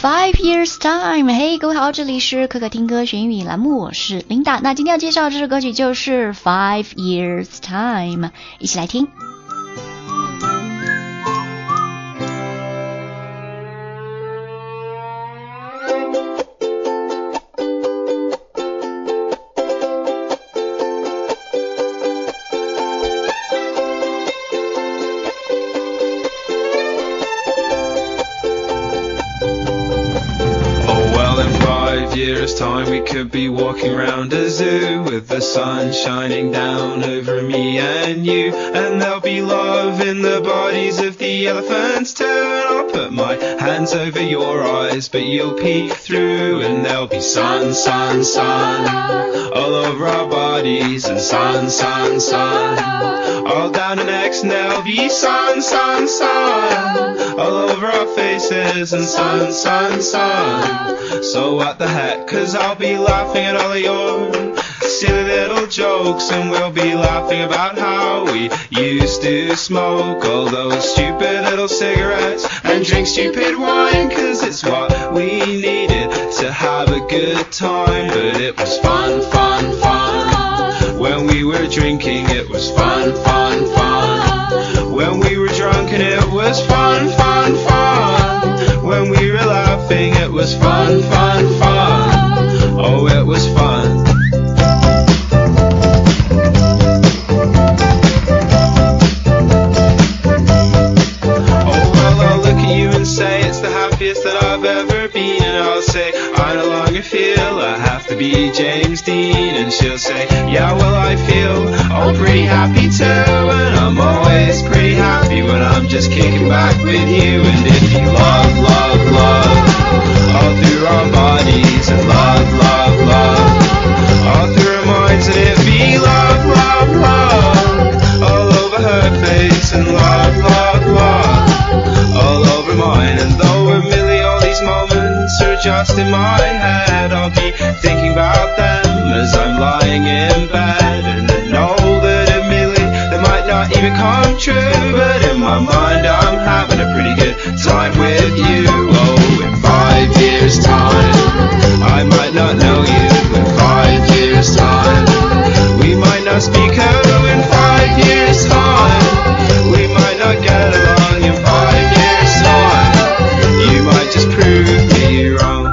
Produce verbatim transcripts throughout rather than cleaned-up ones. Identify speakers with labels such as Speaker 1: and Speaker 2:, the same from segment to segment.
Speaker 1: Five Years Time。 嘿，各位好，这里是可可听歌学英语栏目，我是琳达。那今天要介绍的这首歌曲就是 Five Years Time， 一起来听。
Speaker 2: Years time we could be walking around a zoo with the sun shining down over me and you, and there'll be love in the bodies of the elephants too, and I'll put my hands over your eyes but you'll peek through, and there'll be sun, sun, sun all over our bodies, and sun, sun, sun all down our necks, and there'll be sun, sun, sun all over our faces, and sun, sun, sun. So what the heck, 'cause I'll be laughing at all of your silly little jokes, and we'll be laughing about how we used to smoke all those stupid little cigarettes and drink stupid wine, 'cause it's what we needed to have a good time. But it was fun, fun, fun when we were drinking. It was fun, fun, fun when we were drunk, and it was fun, fun, fun when we were laughing. It was fun, fun, fun. Oh, it was fun. Oh, well, I'll look at you and say it's the happiest that I've ever been, and I'll say I no longer feel I have to be James Dean, and she'll say, yeah, well, I feel oh pretty happy too, and I'm always pretty happy when I'm just kicking back with you. And if you love, love, love all through our bodies, and love, love, love all through our minds, and it be love, love, love all over her face, and love, love, love all over mine. And though a million all these moments are just in my head, I'll be thinking about them as I'm lying in bed, and I know that a million they might not even come true, but in my mind I'm having a pretty good time with you. Oh, in five years time I might not know you. In five years time we might not speak. Oh, in five years time we might not get along. In five years time you might just prove me wrong.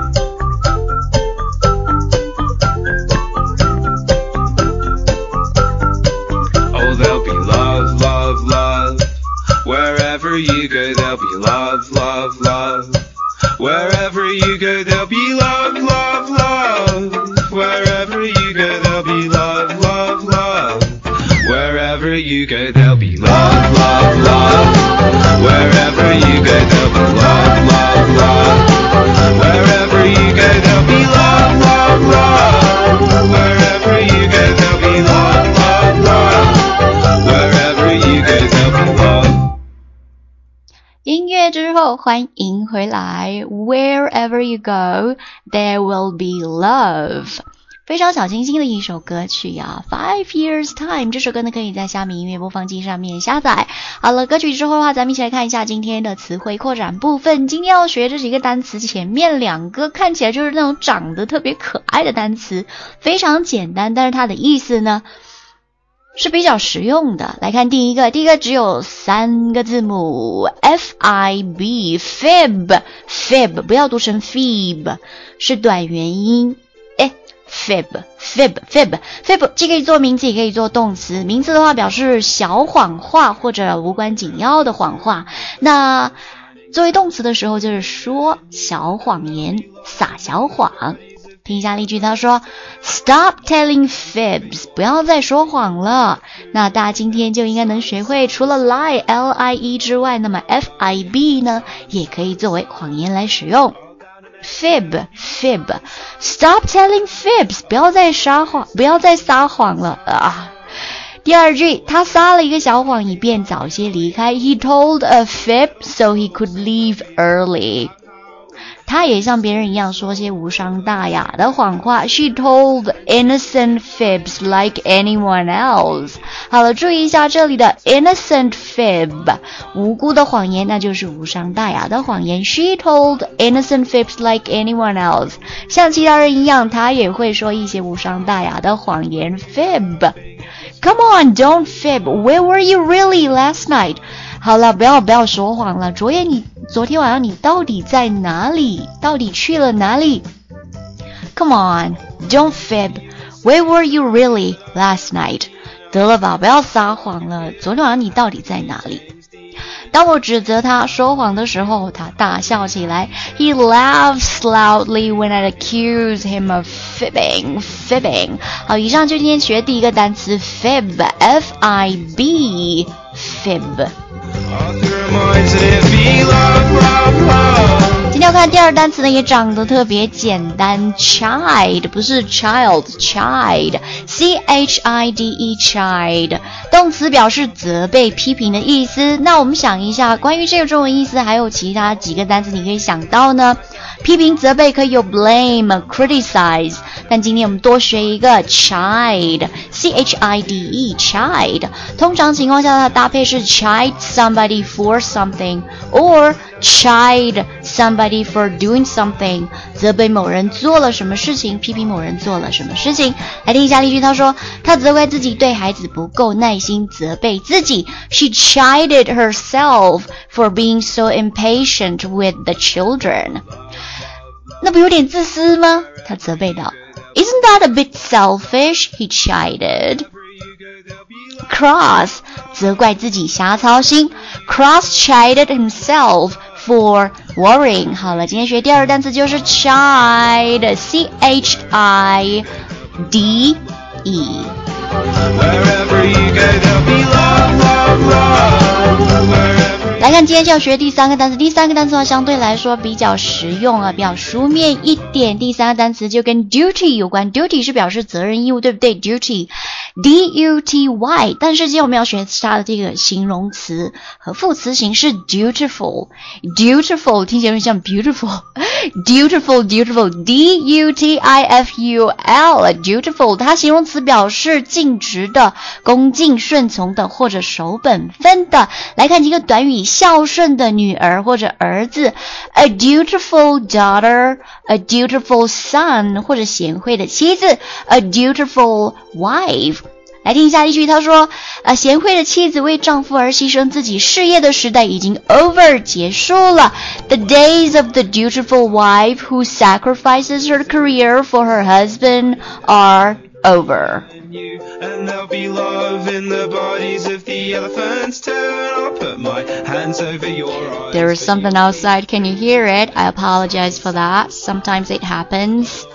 Speaker 2: Oh, there'll be love, love, love wherever you go. There'll be love, love, love wherever you go. There'll be love, love, love wherever you go. There'll be love, love, love wherever you go. There'll be love, love, love wherever you go. There'll be love, love, love wherever you go. There'll be love, love, love wherever you go. There'll be love, love, love wherever you go. There'll be love.
Speaker 1: 音乐之后欢迎回来。 Wherever you go there will be love， 非常小清新的一首歌曲呀。 Five Years Time 这首歌呢可以在虾米音乐播放器上面下载。好了，歌曲之后的话咱们一起来看一下今天的词汇扩展部分。今天要学这几个单词，前面两个看起来就是那种长得特别可爱的单词，非常简单，但是它的意思呢是比较实用的。来看第一个，第一个只有三个字母 F I B Fib Fib 不要读成 Fib， 是短元音哎 Fib Fib Fib Fib 既可以做名词也可以做动词。名词的话表示小谎话或者无关紧要的谎话，那作为动词的时候就是说小谎言，撒小谎。听一下例句，他说 Stop telling fibs， 不要再说谎了。那大家今天就应该能学会除了 lie L I E 之外，那么 F I B 呢也可以作为谎言来使用。 Fib Fib Stop telling fibs， 不要再撒谎，不要再撒谎了啊。第二句，他撒了一个小谎以便早些离开。 He told a fib so he could leave early。 她也像别人一样说些无伤大雅的谎话。She told innocent fibs like anyone else. 好了，注意一下这里的 innocent fib， 无辜的谎言，那就是无伤大雅的谎言。She told innocent fibs like anyone else. 像其他人一样，她也会说一些无伤大雅的谎言。Fib。Come on, don't fib. Where were you really last night? 好了，不要不要说谎了。昨夜你昨天晚上你到底在哪里？到底去了哪里 ？Come on, don't fib. Where were you really last night? 得了吧，不要撒谎了。昨天晚上你到底在哪里？当我指责他说谎的时候，他大笑起来。He laughs loudly when I accuse him of fibbing. Fibbing. 好，以上就今天学第一个单词 fib. F I B. Fib. 今天要看第二单词呢，也长得特别简单 chide 不是 child chide C H I D E chide 动词表示责备批评的意思。那我们想一下，关于这个中文意思还有其他几个单词你可以想到呢？批评责备可以有 blame criticize， 但今天我们多学一个 chide C H I D E chide 通常情况下它搭配是 chide somebody for something or chide somebody for doing something， 责备某人做了什么事情，批评某人做了什么事情。来听一下例句，他说他责怪自己对孩子不够耐心，责备自己 She chided herself for being so impatient with the children。 那不有点自私吗？他责备道 Isn't that a bit selfish? He chided。 Cross 责怪自己瞎操心 Cross chided himself for worrying。 好了，今天学第二个单词就是 chide C H I D E。 Wherever you go, there'll be love, love, love。 来看今天就要学第三个单词，第三个单词的话相对来说比较实用啊，比较书面一点。第三个单词就跟 duty 有关， duty 是表示责任义务，对不对？ duty D U T Y， 但是今天我们要学它的这个形容词和副词形式 dutiful dutiful 听起来像 beautiful dutiful dutiful D U T I F U L dutiful 它形容词表示尽职的、恭敬顺从的或者守本分的。来看几个短语，孝顺的女儿或者儿子 a dutiful daughter a dutiful son 或者贤惠的妻子 a dutiful wife。来听一下例句，他说呃，贤惠的妻子为丈夫而牺牲自己事业的时代已经 over 结束了。 The days of the dutiful wife who sacrifices her career for her husband are over.
Speaker 2: And there'll be love in the bodies of the elephants too, and I'll put my hands over your eyes.
Speaker 1: There is something outside, can you hear it? I apologize for that. Sometimes it happens.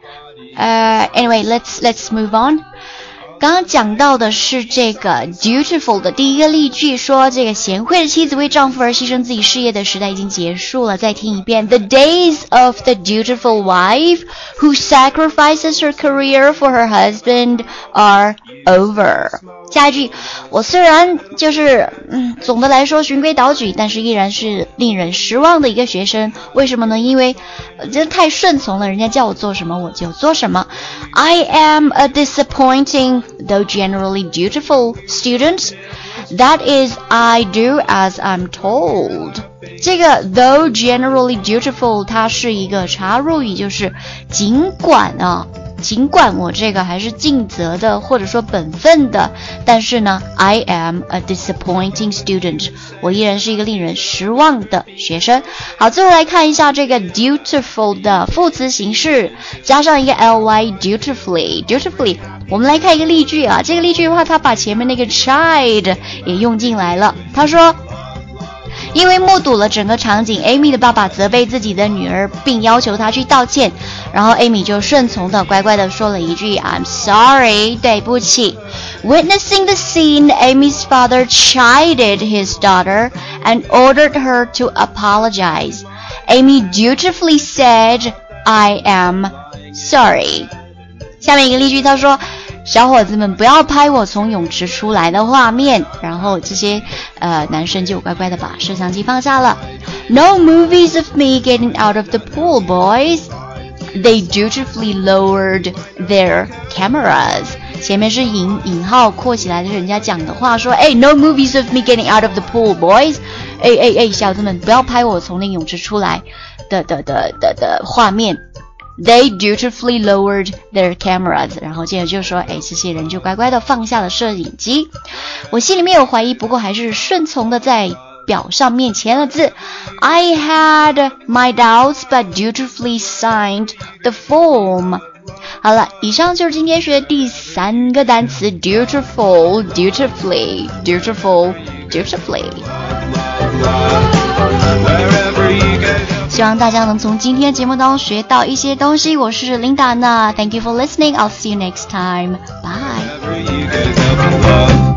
Speaker 1: Uh, anyway, let's let's move on. 刚刚讲到的是这个 dutiful 的第一个例句，说这个贤惠的妻子为丈夫而牺牲自己事业的时代已经结束了。再听一遍 The days of the dutiful wife who sacrifices her career for her husband are over。 下一句，我虽然就是嗯，总的来说循规蹈矩，但是依然是令人失望的一个学生。为什么呢？因为真的太顺从了，人家叫我做什么我就做什么。 I am a disappointing though generally dutiful student. That is, I do as I'm told. 这个 though generally dutiful 它是一个插入语，就是尽管啊尽管我这个还是尽责的或者说本分的，但是呢 I am a disappointing student， 我依然是一个令人失望的学生。好，最后来看一下这个 dutiful 的副词形式，加上一个 ly dutifully dutifully。 我们来看一个例句啊，这个例句的话它把前面那个 chide 也用进来了。他说因为目睹了整个场景， Amy 的爸爸责备自己的女儿并要求她去道歉，然后 Amy 就顺从的乖乖的说了一句 I'm sorry， 对不起。 Witnessing the scene, Amy's father chided his daughter and ordered her to apologize. Amy dutifully said I am sorry。 下面一个例句，他说小伙子们不要拍我从泳池出来的画面，然后这些呃男生就乖乖的把摄像机放下了。 No movies of me getting out of the pool, boys. They dutifully lowered their cameras. 前面是引引号括起来的人家讲的话说，哎 no movies of me getting out of the pool, boys. 哎哎哎，小子们不要拍我从那泳池出来的的的的的画面。They dutifully lowered their cameras. 然后接着就说，哎，这些人就乖乖的放下了摄影机。我心里面有怀疑，不过还是顺从的在表上面签了字。I had my doubts, but dutifully signed the form. 好了，以上就是今天学的第三个单词 dutiful, dutifully, dutiful, dutifully。希望大家能从今天节目当中学到一些东西。我是琳达娜 ，Thank you for listening. I'll see you next time. Bye.